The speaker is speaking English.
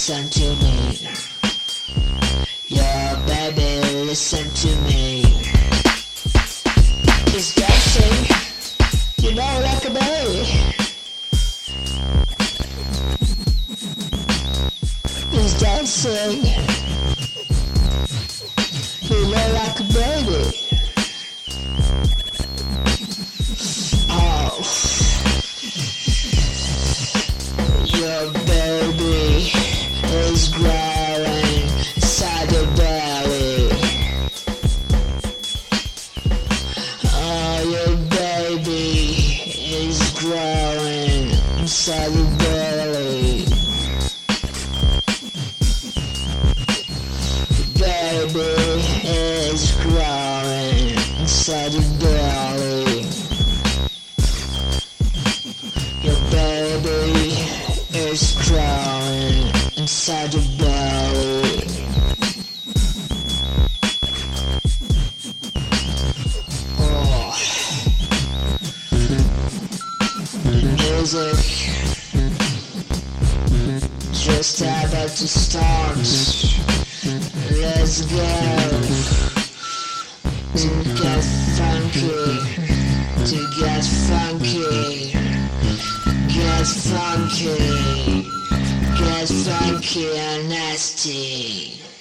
listen to me. Yeah, baby, listen to me. It's dancing, you know, like a baby. It's dancing, you know, like a baby. Oh, your baby is growing inside your belly. Oh, your baby is growing inside your belly. Baby is growing inside your belly. Your baby is growing inside your belly. Oh, music just about to start. Let's go to get funky, to get funky, get funky, get funky and nasty.